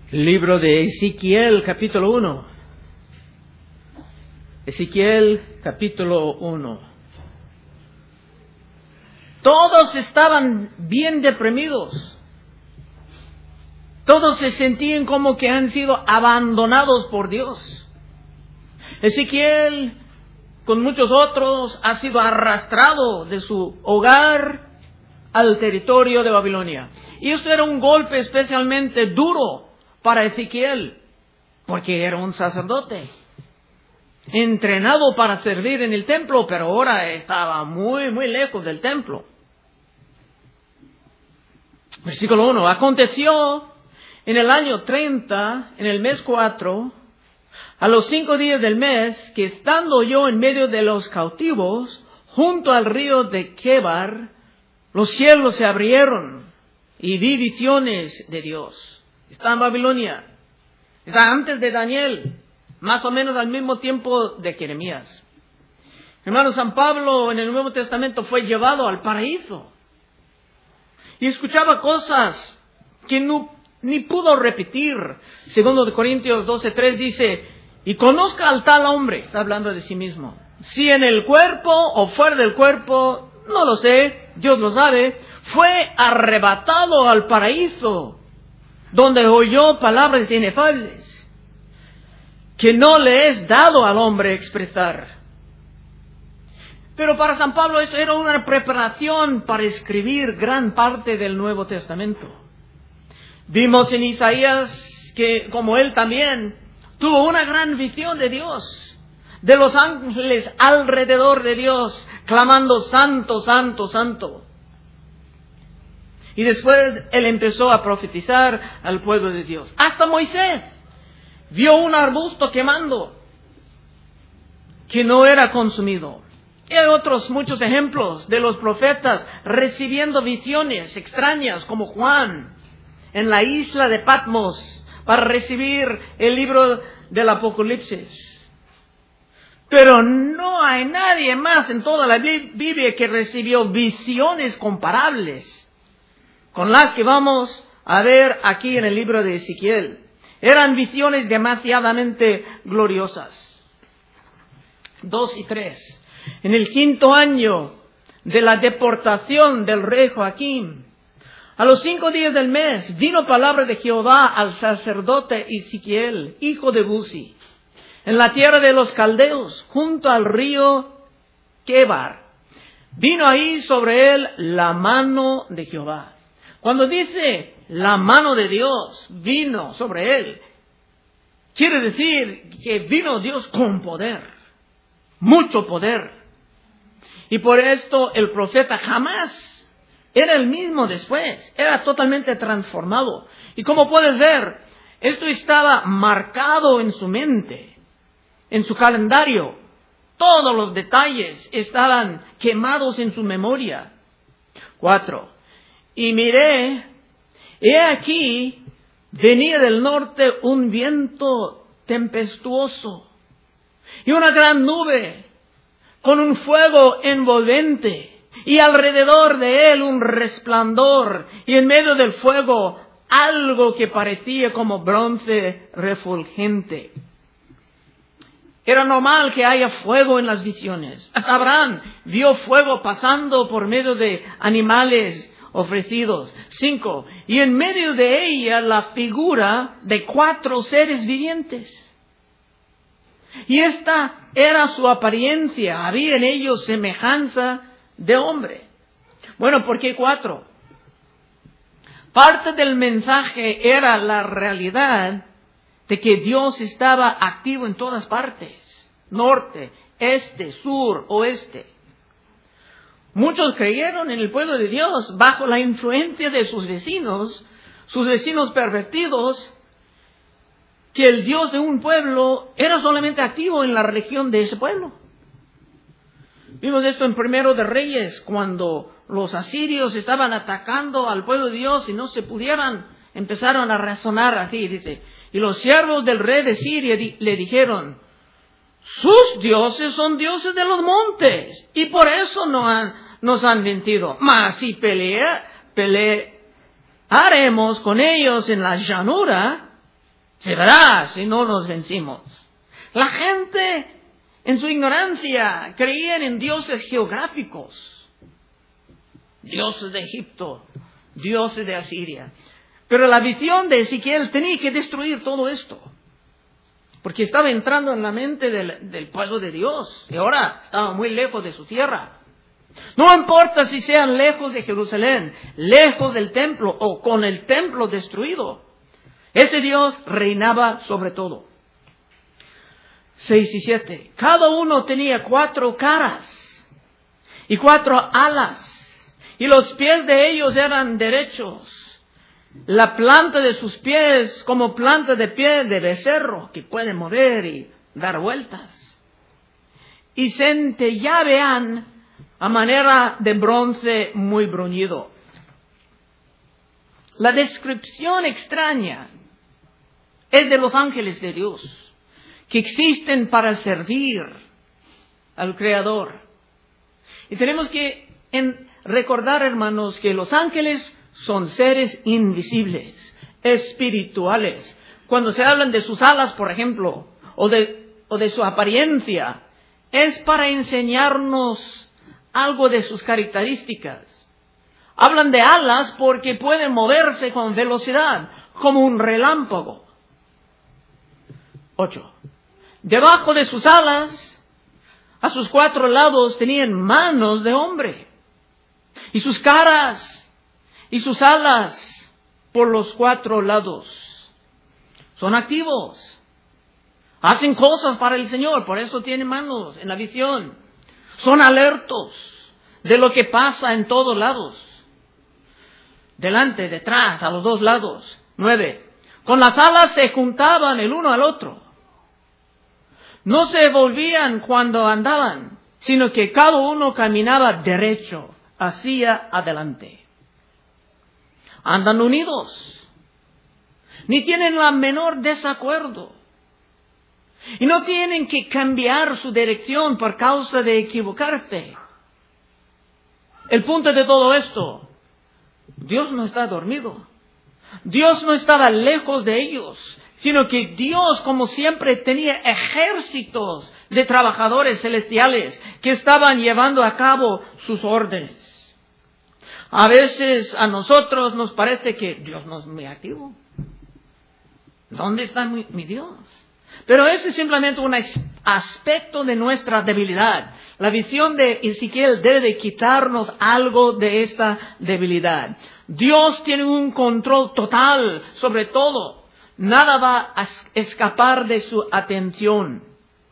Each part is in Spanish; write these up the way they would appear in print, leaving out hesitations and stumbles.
Libro de Ezequiel, capítulo 1. Ezequiel, capítulo 1. Todos estaban bien deprimidos. Todos se sentían como que han sido abandonados por Dios. Ezequiel, con muchos otros, ha sido arrastrado de su hogar al territorio de Babilonia. Y esto era un golpe especialmente duro para Ezequiel, porque era un sacerdote entrenado para servir en el templo, pero ahora estaba muy lejos del templo. Versículo 1. Aconteció en el año 30, en el mes 4, a los 5 días del mes, que estando yo en medio de los cautivos, junto al río de Quebar, los cielos se abrieron y vi visiones de Dios. Está en Babilonia. Está antes de Daniel, más o menos al mismo tiempo de Jeremías. Hermano, San Pablo en el Nuevo Testamento fue llevado al paraíso y escuchaba cosas que ni pudo repetir. Segundo de Corintios 12:3 dice: y conozca al tal hombre, está hablando de sí mismo, si en el cuerpo o fuera del cuerpo, no lo sé, Dios lo sabe, fue arrebatado al paraíso, donde oyó palabras inefables que no le es dado al hombre expresar. Pero para San Pablo esto era una preparación para escribir gran parte del Nuevo Testamento. Vimos en Isaías que, como él también, tuvo una gran visión de Dios, de los ángeles alrededor de Dios, clamando: santo, santo, santo. Y después él empezó a profetizar al pueblo de Dios. Hasta Moisés vio un arbusto quemando que no era consumido. Y hay otros muchos ejemplos de los profetas recibiendo visiones extrañas, como Juan en la isla de Patmos para recibir el libro del Apocalipsis. Pero no hay nadie más en toda la Biblia que recibió visiones comparables con las que vamos a ver aquí en el libro de Ezequiel. Eran visiones demasiadamente gloriosas. 2 y 3. En el 5º año de la deportación del rey Joaquín, a los 5 días del mes, vino palabra de Jehová al sacerdote Ezequiel, hijo de Buzi, en la tierra de los caldeos, junto al río Quebar. Vino ahí sobre él la mano de Jehová. Cuando dice la mano de Dios vino sobre él, quiere decir que vino Dios con poder, mucho poder. Y por esto el profeta jamás era el mismo después, era totalmente transformado. Y como puedes ver, esto estaba marcado en su mente, en su calendario. Todos los detalles estaban quemados en su memoria. 4. Y miré, he aquí, venía del norte un viento tempestuoso y una gran nube con un fuego envolvente, y alrededor de él un resplandor, y en medio del fuego algo que parecía como bronce refulgente. Era normal que haya fuego en las visiones. Hasta Abraham vio fuego pasando por medio de animales ofrecidos. 5. Y en medio de ella la figura de 4 seres vivientes. Y esta era su apariencia. Había en ellos semejanza de hombre. Bueno, ¿por qué 4? Parte del mensaje era la realidad de que Dios estaba activo en todas partes. Norte, este, sur, oeste. Muchos creyeron en el pueblo de Dios bajo la influencia de sus vecinos pervertidos, que el Dios de un pueblo era solamente activo en la región de ese pueblo. Vimos esto en Primero de Reyes, cuando los asirios estaban atacando al pueblo de Dios y no se pudieran, empezaron a razonar así, dice: y los siervos del rey de Siria le dijeron: sus dioses son dioses de los montes, y por eso nos han vencido. Mas si pelearemos con ellos en la llanura, Se verá si no nos vencimos. La gente, en su ignorancia, creían en dioses geográficos. Dioses de Egipto, dioses de Asiria. Pero la visión de Ezequiel tenía que destruir todo esto. Porque estaba entrando en la mente del pueblo de Dios. Y ahora estaba muy lejos de su tierra. No importa si sean lejos de Jerusalén, lejos del templo o con el templo destruido. Ese Dios reinaba sobre todo. 6 y 7. Cada uno tenía 4 caras y 4 alas. Y los pies de ellos eran derechos. La planta de sus pies como planta de pie de becerro que puede mover y dar vueltas. Y centelleaban a manera de bronce muy bruñido. La descripción extraña es de los ángeles de Dios, que existen para servir al Creador. Y tenemos que recordar, hermanos, que los ángeles son seres invisibles, espirituales. Cuando se hablan de sus alas, por ejemplo, o de su apariencia, es para enseñarnos algo de sus características. Hablan de alas porque pueden moverse con velocidad, como un relámpago. 8. Debajo de sus alas, a sus 4 lados tenían manos de hombre. Y sus caras y sus alas por los 4 lados. Son activos. Hacen cosas para el Señor, por eso tienen manos en la visión. Son alertos de lo que pasa en todos lados. Delante, detrás, a los 2 lados. 9. Con las alas se juntaban el uno al otro. No se volvían cuando andaban, sino que cada uno caminaba derecho, hacia adelante. Andan unidos. Ni tienen la menor desacuerdo. Y no tienen que cambiar su dirección por causa de equivocarse. El punto de todo esto, Dios no está dormido. Dios no estaba lejos de ellos, sino que Dios, como siempre, tenía ejércitos de trabajadores celestiales que estaban llevando a cabo sus órdenes. A veces a nosotros nos parece que Dios no es muy activo. ¿Dónde está mi Dios? Pero ese es simplemente un aspecto de nuestra debilidad. La visión de Ezequiel debe de quitarnos algo de esta debilidad. Dios tiene un control total sobre todo. Nada va a escapar de su atención.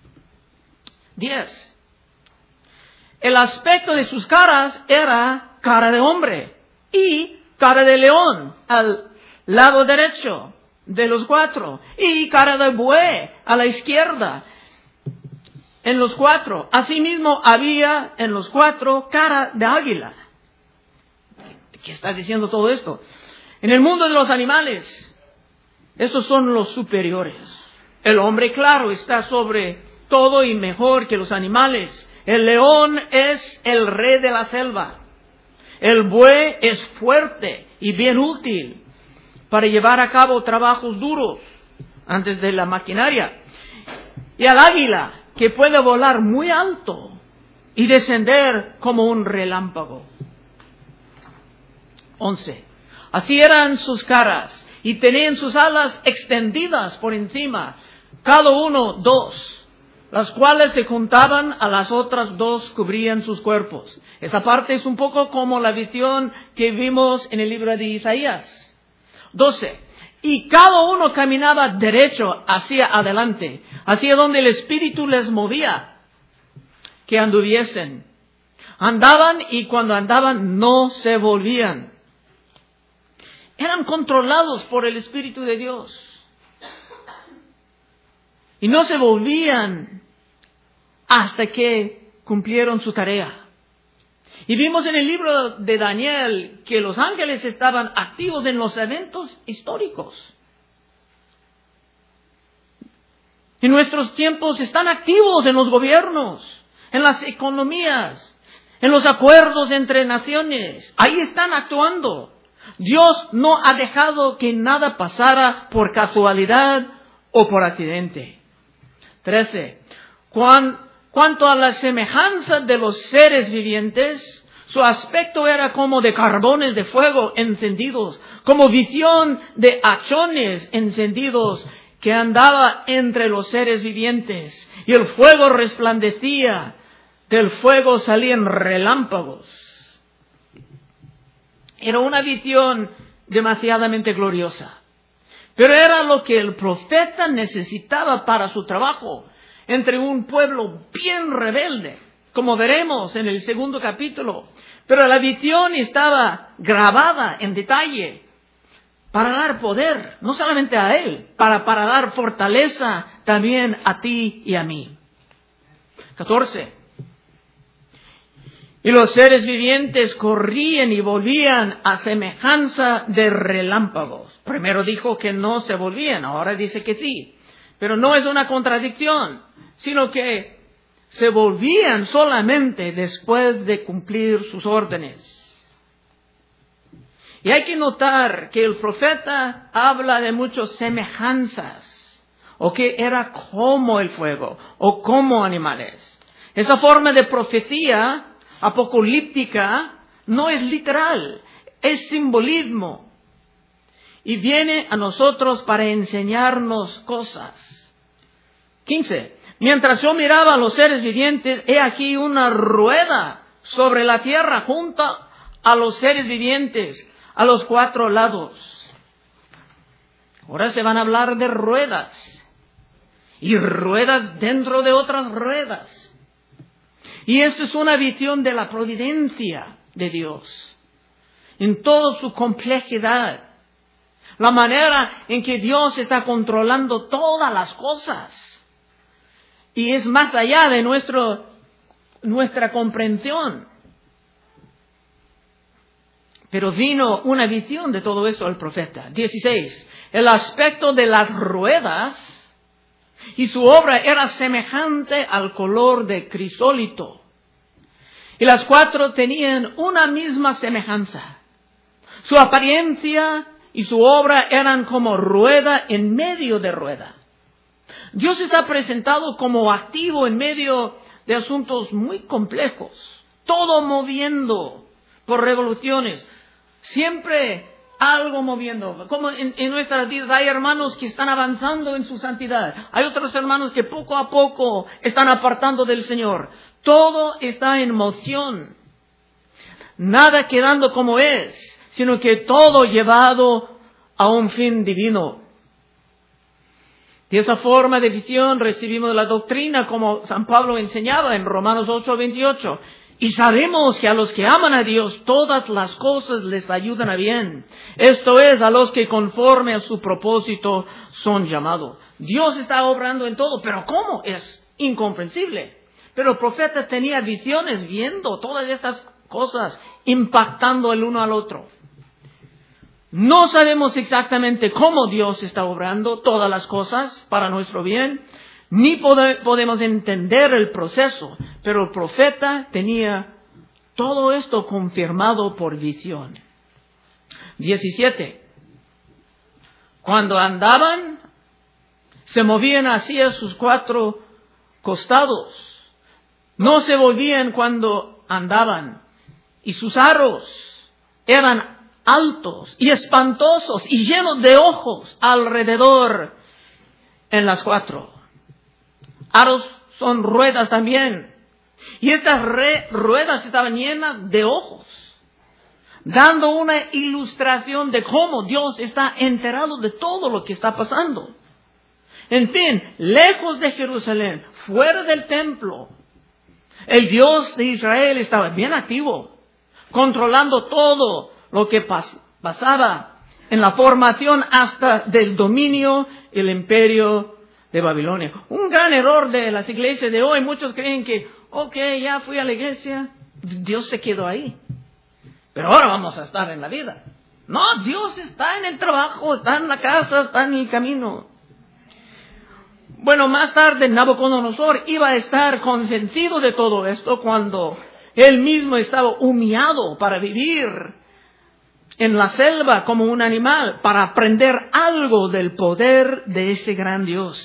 10. El aspecto de sus caras era cara de hombre y cara de león al lado derecho de los 4 y cara de buey a la izquierda en los 4. Asimismo había en los 4 cara de águila. ¿Qué está diciendo todo esto? En el mundo de los animales, estos son los superiores. El hombre, claro, está sobre todo y mejor que los animales. El león es el rey de la selva. El buey es fuerte y bien útil para llevar a cabo trabajos duros antes de la maquinaria. Y al águila, que puede volar muy alto y descender como un relámpago. 11. Así eran sus caras y tenían sus alas extendidas por encima, cada uno 2. Las cuales se juntaban a las otras 2, cubrían sus cuerpos. Esa parte es un poco como la visión que vimos en el libro de Isaías. 12. Y cada uno caminaba derecho hacia adelante, hacia donde el Espíritu les movía, que anduviesen. Andaban y cuando andaban no se volvían. Eran controlados por el Espíritu de Dios. Y no se volvían hasta que cumplieron su tarea. Y vimos en el libro de Daniel que los ángeles estaban activos en los eventos históricos. En nuestros tiempos están activos en los gobiernos, en las economías, en los acuerdos entre naciones. Ahí están actuando. Dios no ha dejado que nada pasara por casualidad o por accidente. 13. Cuanto a la semejanza de los seres vivientes, su aspecto era como de carbones de fuego encendidos, como visión de hachones encendidos que andaba entre los seres vivientes, y el fuego resplandecía, del fuego salían relámpagos. Era una visión demasiadamente gloriosa, pero era lo que el profeta necesitaba para su trabajo entre un pueblo bien rebelde, como veremos en el 2 capítulo. Pero la visión estaba grabada en detalle para dar poder, no solamente a él, para dar fortaleza también a ti y a mí. 14. Y los seres vivientes corrían y volvían a semejanza de relámpagos. Primero dijo que no se volvían, ahora dice que sí. Pero no es una contradicción, sino que se volvían solamente después de cumplir sus órdenes. Y hay que notar que el profeta habla de muchas semejanzas, o que era como el fuego, o como animales. Esa forma de profecía apocalíptica no es literal, es simbolismo. Y viene a nosotros para enseñarnos cosas. 15. Mientras yo miraba a los seres vivientes, he aquí una rueda sobre la tierra junto a los seres vivientes, a los 4 lados. Ahora se van a hablar de ruedas, y ruedas dentro de otras ruedas. Y esto es una visión de la providencia de Dios, en toda su complejidad. La manera en que Dios está controlando todas las cosas. Y es más allá de nuestra comprensión. Pero vino una visión de todo esto al profeta. 16. El aspecto de las ruedas y su obra era semejante al color de crisólito. Y las 4 tenían una misma semejanza. Su apariencia y su obra eran como rueda en medio de rueda. Dios está presentado como activo en medio de asuntos muy complejos, todo moviendo por revoluciones, siempre algo moviendo. Como en nuestras vidas hay hermanos que están avanzando en su santidad, hay otros hermanos que poco a poco están apartando del Señor. Todo está en moción, nada quedando como es, sino que todo llevado a un fin divino. De esa forma de visión recibimos la doctrina como San Pablo enseñaba en Romanos 8:28. Y sabemos que a los que aman a Dios todas las cosas les ayudan a bien. Esto es, a los que conforme a su propósito son llamados. Dios está obrando en todo, pero ¿cómo? Es incomprensible. Pero el profeta tenía visiones viendo todas estas cosas impactando el uno al otro. No sabemos exactamente cómo Dios está obrando todas las cosas para nuestro bien, ni podemos entender el proceso, pero el profeta tenía todo esto confirmado por visión. 17. Cuando andaban, se movían hacia sus 4 costados. No se volvían cuando andaban, y sus aros eran altos y espantosos y llenos de ojos alrededor en las 4. Aros son ruedas también. Y estas ruedas estaban llenas de ojos, dando una ilustración de cómo Dios está enterado de todo lo que está pasando. En fin, lejos de Jerusalén, fuera del templo, el Dios de Israel estaba bien activo, controlando todo lo que pasaba en la formación hasta del dominio el imperio de Babilonia. Un gran error de las iglesias de hoy. Muchos creen que, ya fui a la iglesia, Dios se quedó ahí, pero ahora vamos a estar en la vida. No, Dios está en el trabajo, está en la casa, está en el camino. Bueno, más tarde Nabucodonosor iba a estar convencido de todo esto cuando él mismo estaba humillado para vivir en la selva como un animal para aprender algo del poder de ese gran Dios.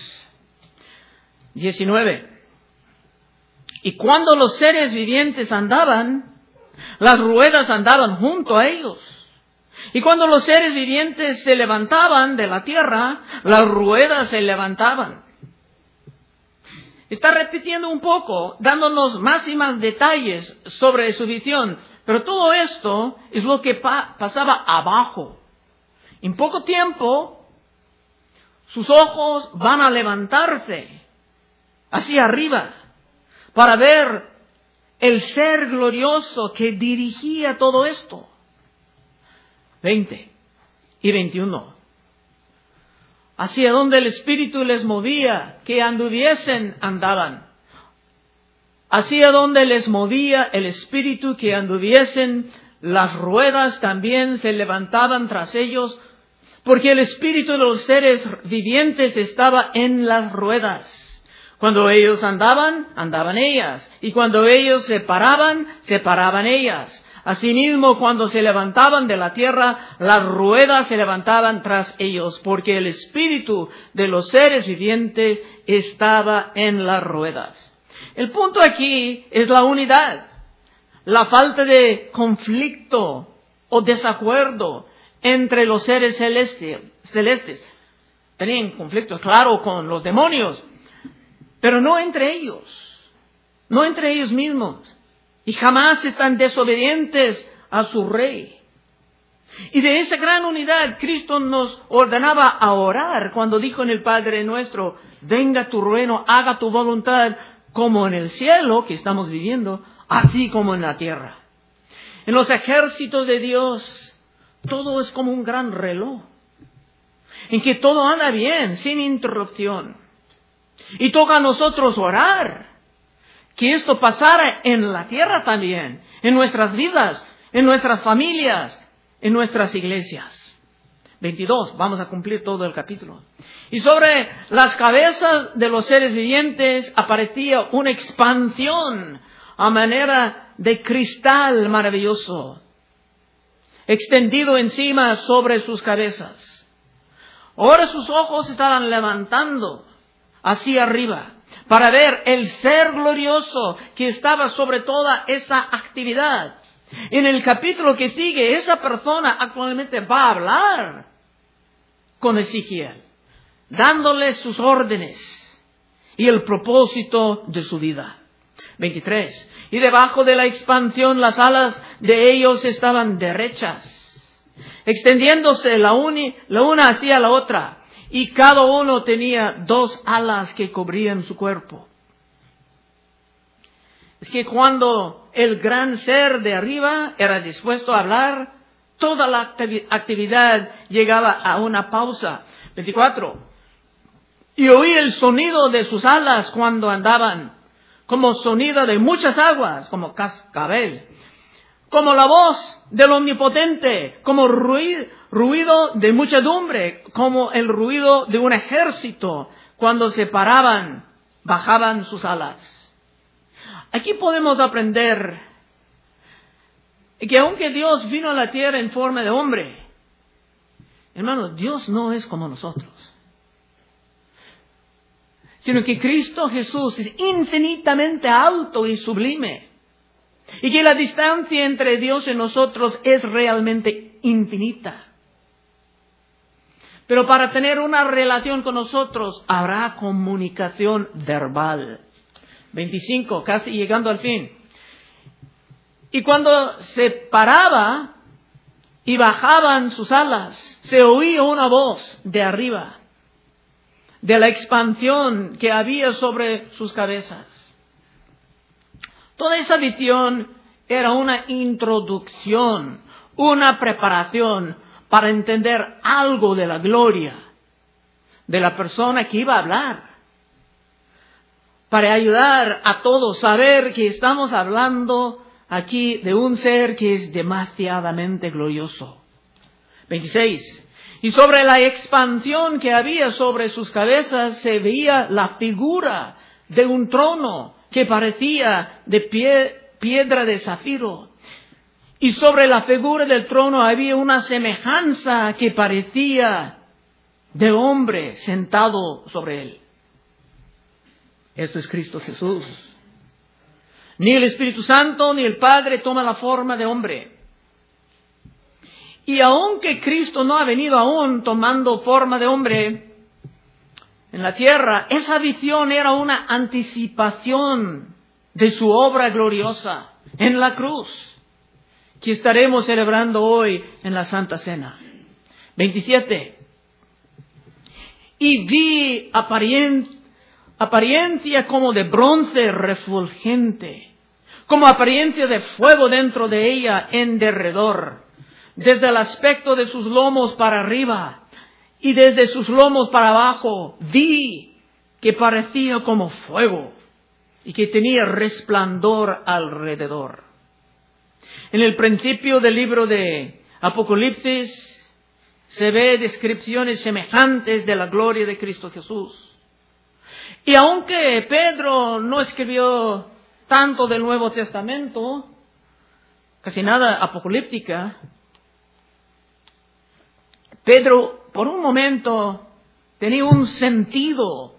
19. Y cuando los seres vivientes andaban, las ruedas andaban junto a ellos. Y cuando los seres vivientes se levantaban de la tierra, las ruedas se levantaban. Está repitiendo un poco, dándonos más y más detalles sobre su visión. Pero todo esto es lo que pasaba abajo. En poco tiempo, sus ojos van a levantarse hacia arriba para ver el ser glorioso que dirigía todo esto. 20 y 21. Hacia donde el Espíritu les movía, que anduviesen, andaban. Hacia donde les movía el Espíritu que anduviesen, las ruedas también se levantaban tras ellos, porque el Espíritu de los seres vivientes estaba en las ruedas. Cuando ellos andaban, andaban ellas, y cuando ellos se paraban ellas. Asimismo, cuando se levantaban de la tierra, las ruedas se levantaban tras ellos, porque el Espíritu de los seres vivientes estaba en las ruedas. El punto aquí es la unidad, la falta de conflicto o desacuerdo entre los seres celestes. Tenían conflictos, claro, con los demonios, pero no entre ellos mismos. Y jamás están desobedientes a su Rey. Y de esa gran unidad, Cristo nos ordenaba a orar cuando dijo en el Padre Nuestro: venga tu reino, haga tu voluntad, como en el cielo que estamos viviendo, así como en la tierra. En los ejércitos de Dios, todo es como un gran reloj, en que todo anda bien, sin interrupción. Y toca a nosotros orar que esto pasara en la tierra también, en nuestras vidas, en nuestras familias, en nuestras iglesias. 22, vamos a cumplir todo el capítulo. Y sobre las cabezas de los seres vivientes aparecía una expansión a manera de cristal maravilloso, extendido encima sobre sus cabezas. Ahora sus ojos estaban levantando hacia arriba para ver el ser glorioso que estaba sobre toda esa actividad. En el capítulo que sigue, esa persona actualmente va a hablar con Ezequiel, dándole sus órdenes y el propósito de su vida. 23. Y debajo de la expansión las alas de ellos estaban derechas, extendiéndose la una hacia la otra, y cada uno tenía 2 alas que cubrían su cuerpo. Es que cuando el gran ser de arriba era dispuesto a hablar, toda la actividad llegaba a una pausa. 24. Y oí el sonido de sus alas cuando andaban, como sonido de muchas aguas, como cascabel, como la voz del Omnipotente, como ruido de muchedumbre, como el ruido de un ejército cuando se paraban, bajaban sus alas. Aquí podemos aprender que aunque Dios vino a la tierra en forma de hombre, hermanos, Dios no es como nosotros, sino que Cristo Jesús es infinitamente alto y sublime, y que la distancia entre Dios y nosotros es realmente infinita. Pero para tener una relación con nosotros habrá comunicación verbal. 25, casi llegando al fin. Y cuando se paraba y bajaban sus alas, se oía una voz de arriba, de la expansión que había sobre sus cabezas. Toda esa visión era una introducción, una preparación para entender algo de la gloria de la persona que iba a hablar, para ayudar a todos a saber que estamos hablando aquí de un ser que es demasiadamente glorioso. 26. Y sobre la expansión que había sobre sus cabezas se veía la figura de un trono que parecía de piedra de zafiro. Y sobre la figura del trono había una semejanza que parecía de hombre sentado sobre él. Esto es Cristo Jesús. Ni el Espíritu Santo ni el Padre toman la forma de hombre. Y aunque Cristo no ha venido aún tomando forma de hombre en la tierra, esa visión era una anticipación de su obra gloriosa en la cruz, que estaremos celebrando hoy en la Santa Cena. 27. Y vi apariencia como de bronce refulgente, como apariencia de fuego dentro de ella en derredor, desde el aspecto de sus lomos para arriba y desde sus lomos para abajo. Vi que parecía como fuego y que tenía resplandor alrededor. En el principio del libro de Apocalipsis se ve descripciones semejantes de la gloria de Cristo Jesús. Y aunque Pedro no escribió tanto del Nuevo Testamento, casi nada apocalíptica, Pedro por un momento tenía un sentido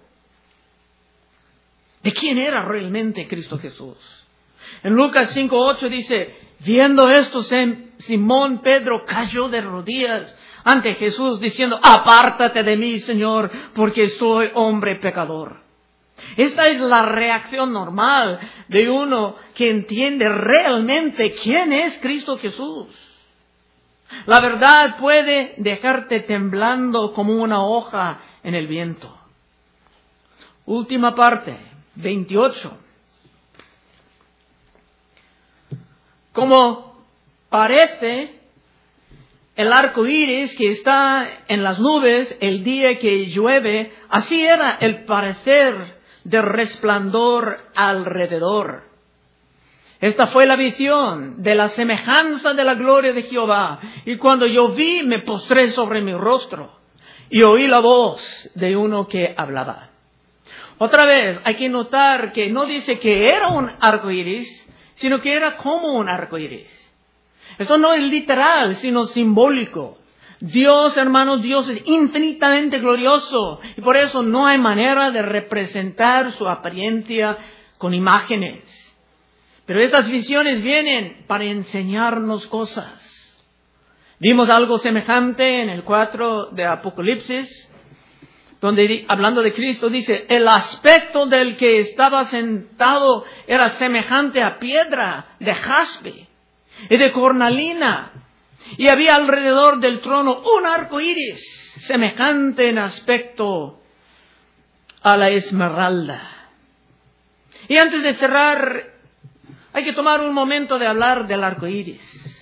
de quién era realmente Cristo Jesús. En Lucas 5:8 dice: viendo esto, Simón Pedro cayó de rodillas ante Jesús diciendo: apártate de mí, Señor, porque soy hombre pecador. Esta es la reacción normal de uno que entiende realmente quién es Cristo Jesús. La verdad puede dejarte temblando como una hoja en el viento. Última parte, 28. Como parece el arco iris que está en las nubes el día que llueve, así era el parecer de resplandor alrededor. Esta fue la visión de la semejanza de la gloria de Jehová. Y cuando yo vi, me postré sobre mi rostro y oí la voz de uno que hablaba. Otra vez, hay que notar que no dice que era un arco iris, sino que era como un arco iris. Esto no es literal, sino simbólico. Dios, hermanos, Dios es infinitamente glorioso y por eso no hay manera de representar su apariencia con imágenes. Pero esas visiones vienen para enseñarnos cosas. Vimos algo semejante en el 4 de Apocalipsis, donde hablando de Cristo dice: el aspecto del que estaba sentado era semejante a piedra de jaspe y de cornalina, y había alrededor del trono un arco iris semejante en aspecto a la esmeralda. Y antes de cerrar, hay que tomar un momento de hablar del arco iris.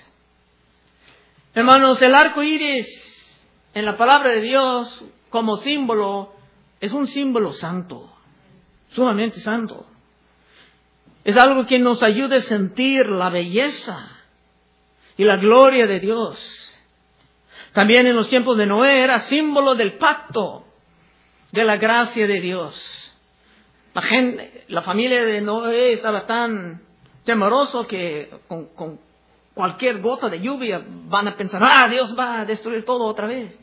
Hermanos, el arco iris en la palabra de Dios como símbolo es un símbolo santo, sumamente santo. Es algo que nos ayuda a sentir la belleza y la gloria de Dios. También en los tiempos de Noé era símbolo del pacto, de la gracia de Dios. La familia de Noé estaba tan temeroso que con cualquier gota de lluvia van a pensar: Dios va a destruir todo otra vez.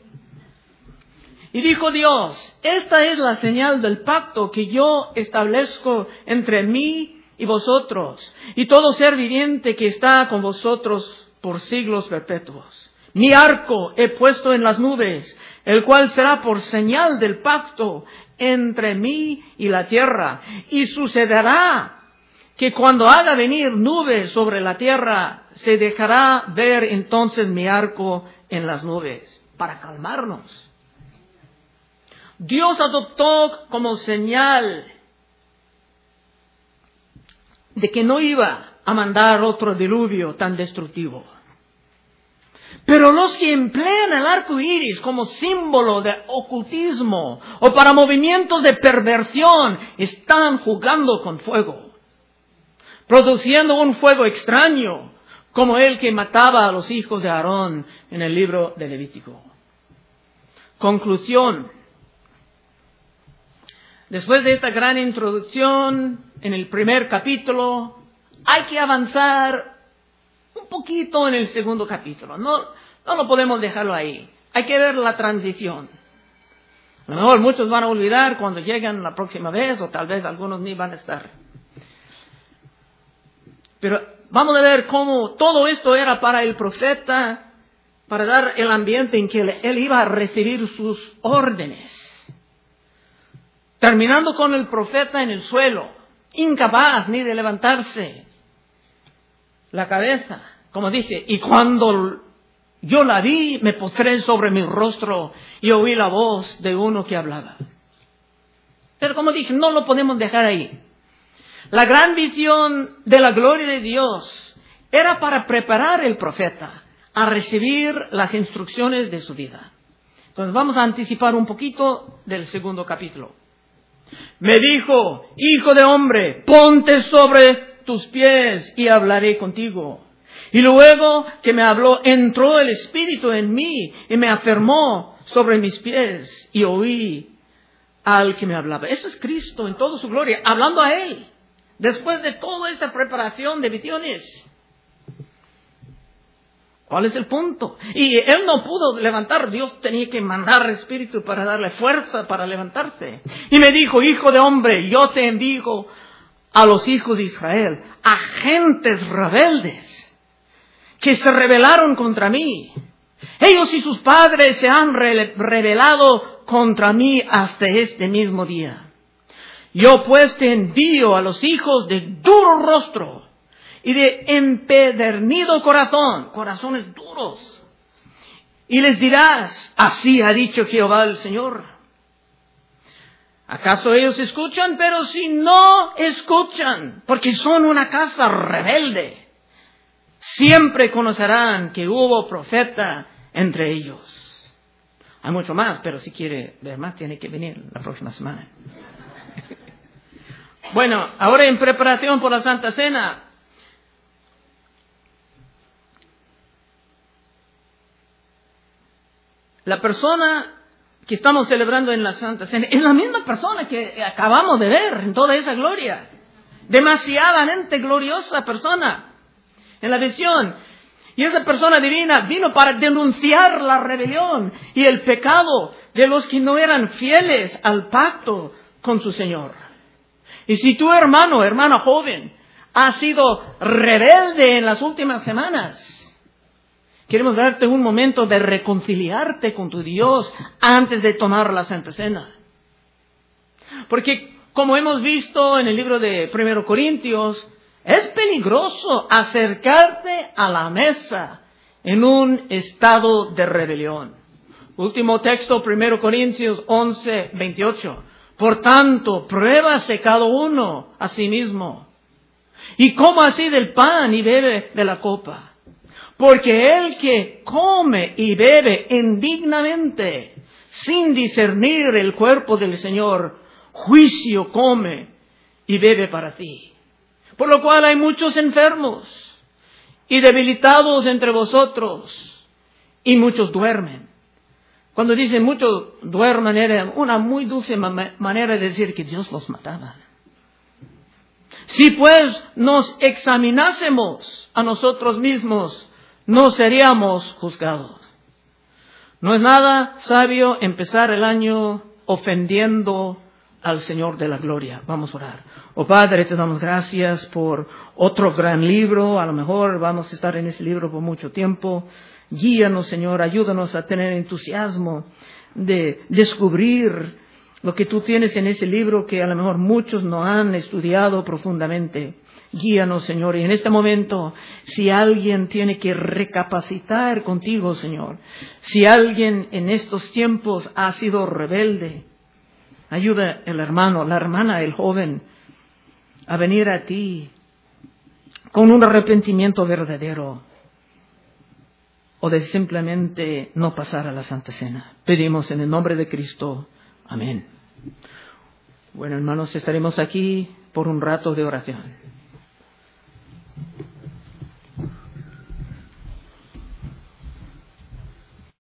Y dijo Dios: esta es la señal del pacto que yo establezco entre mí y vosotros y todo ser viviente que está con vosotros por siglos perpetuos. Mi arco he puesto en las nubes, el cual será por señal del pacto entre mí y la tierra. Y sucederá que cuando haga venir nubes sobre la tierra, se dejará ver entonces mi arco en las nubes, para calmarnos. Dios adoptó como señal de que no iba a mandar otro diluvio tan destructivo. Pero los que emplean el arco iris como símbolo de ocultismo o para movimientos de perversión están jugando con fuego, produciendo un fuego extraño como el que mataba a los hijos de Aarón en el libro de Levítico. Conclusión. Después de esta gran introducción en el primer capítulo, hay que avanzar un poquito en el segundo capítulo. No lo podemos dejarlo ahí. Hay que ver la transición. A lo mejor muchos van a olvidar cuando lleguen la próxima vez, o tal vez algunos ni van a estar. Pero vamos a ver cómo todo esto era para el profeta, para dar el ambiente en que él iba a recibir sus órdenes. Terminando con el profeta en el suelo, incapaz ni de levantarse la cabeza, como dice, y cuando yo la vi, me postré sobre mi rostro y oí la voz de uno que hablaba. Pero como dije, no lo podemos dejar ahí. La gran visión de la gloria de Dios era para preparar al profeta a recibir las instrucciones de su vida. Entonces vamos a anticipar un poquito del segundo capítulo. Me dijo, hijo de hombre, ponte sobre tus pies y hablaré contigo. Y luego que me habló, entró el Espíritu en mí y me afirmó sobre mis pies y oí al que me hablaba. Eso es Cristo en toda su gloria, hablando a Él, después de toda esta preparación de visiones. ¿Cuál es el punto? Y él no pudo levantar, Dios tenía que mandar Espíritu para darle fuerza para levantarse. Y me dijo, hijo de hombre, yo te envío a los hijos de Israel, a gentes rebeldes, que se rebelaron contra mí. Ellos y sus padres se han rebelado contra mí hasta este mismo día. Yo pues te envío a los hijos de duro rostro y de empedernido corazón, corazones duros. Y les dirás, así ha dicho Jehová el Señor. ¿Acaso ellos escuchan? Pero si no escuchan, porque son una casa rebelde, siempre conocerán que hubo profeta entre ellos. Hay mucho más, pero si quiere ver más, tiene que venir la próxima semana. Bueno, ahora en preparación por la Santa Cena, la persona que estamos celebrando en la Santa Cena es la misma persona que acabamos de ver en toda esa gloria. Demasiadamente gloriosa persona en la visión. Y esa persona divina vino para denunciar la rebelión y el pecado de los que no eran fieles al pacto con su Señor. Y si tu hermano, hermana joven, ha sido rebelde en las últimas semanas, queremos darte un momento de reconciliarte con tu Dios antes de tomar la Santa Cena. Porque como hemos visto en el libro de 1 Corintios, es peligroso acercarte a la mesa en un estado de rebelión. Último texto, 1 Corintios 11, 28. Por tanto, pruébase cada uno a sí mismo, y coma así del pan y bebe de la copa. Porque el que come y bebe indignamente, sin discernir el cuerpo del Señor, juicio come y bebe para ti. Por lo cual hay muchos enfermos y debilitados entre vosotros, y muchos duermen. Cuando dicen muchos duermen, era una muy dulce manera de decir que Dios los mataba. Si pues nos examinásemos a nosotros mismos, no seríamos juzgados. No es nada sabio empezar el año ofendiendo al Señor de la gloria. Vamos a orar. Oh Padre, te damos gracias por otro gran libro. A lo mejor vamos a estar en ese libro por mucho tiempo. Guíanos, Señor, ayúdanos a tener entusiasmo de descubrir lo que tú tienes en ese libro que a lo mejor muchos no han estudiado profundamente. Guíanos, Señor, y en este momento, si alguien tiene que recapacitar contigo, Señor, si alguien en estos tiempos ha sido rebelde, ayuda el hermano, la hermana, el joven, a venir a ti con un arrepentimiento verdadero, o de simplemente no pasar a la Santa Cena. Pedimos en el nombre de Cristo. Amén. Bueno, hermanos, estaremos aquí por un rato de oración.